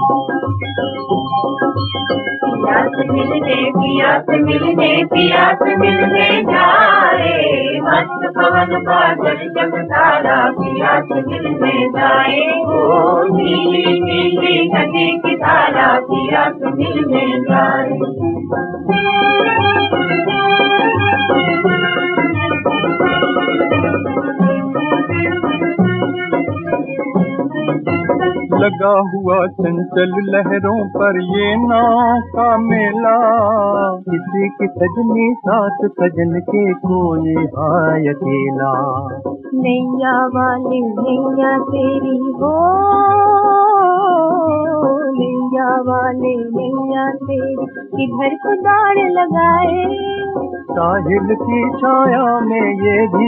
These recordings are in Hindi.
पिया से मिलने जाए, मस्त पवन बादल जब तारा पिया से मिलने जाए। ओ नीली नीली नदी की धारा पिया से मिलने जाए। लगा हुआ चंचल लहरों पर ये नाव का मेला, किसी की सजनी साथ सजन के कोई हाय अकेला। नैया वाली नैया तेरी हो, नैया वाले नैया तेरी किधर को दाड़ लगाए। साहिल की छाया में ये भी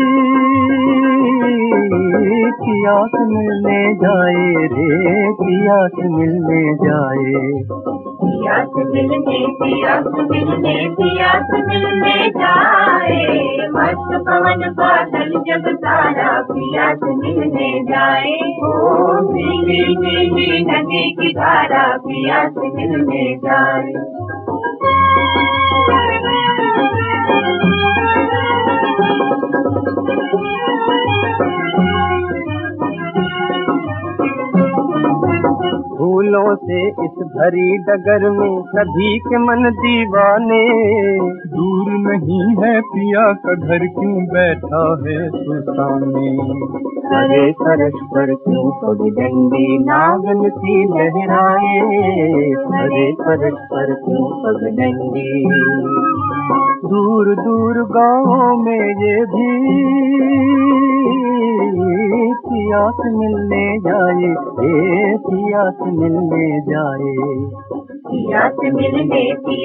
पिया से मिलने जाए रे, पिया से मिलने जाए। पिया से मिलने पिया से मिलने जाए, मस्त पवन बादल जब तारा पिया से मिलने जाए। ओ नीली नीली नदी की धारा पिया से मिलने जाए। फूलों से इस भरी डगर में सभी के मन दीवाने, दूर नहीं है पिया का घर क्यों बैठा है तू सामने। हरे फर्श पर क्यों पगडंडी नागन सी लहराए, हरे फर्श पर क्यों पगडंडी। दूर दूर गाँवों में ये भी पिया से मिलने जाए, पिया से मिलने जाए। पिया से मिलने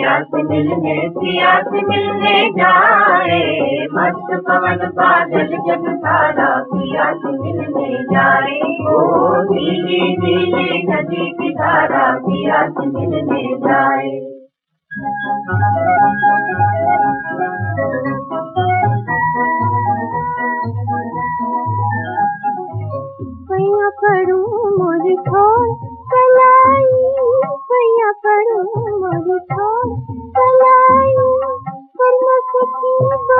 जाए, मस्त पवन बादल जब तारा पिया से मिलने जाए। ओ नीली नीली नदी की धारा पिया से मिलने जाए। पैया पड़ू मोर छोड़ कलाई, पैया पड़ू मोर छोड़ कलाई, कर न सकी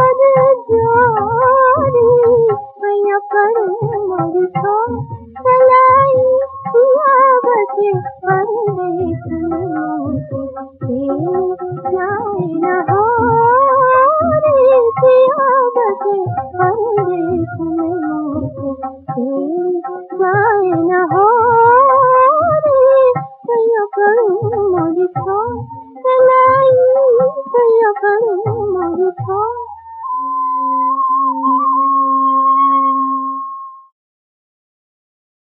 बरजारी। पैया पड़ू मोर छोड़ कलाई, पिया बसे परदेस में जाए न हो रे, पिया बसे परदेस में जाए न हो रे। पैया पड़ू मोर छोड़ कलाई, पैया पड़ू मोर छोड़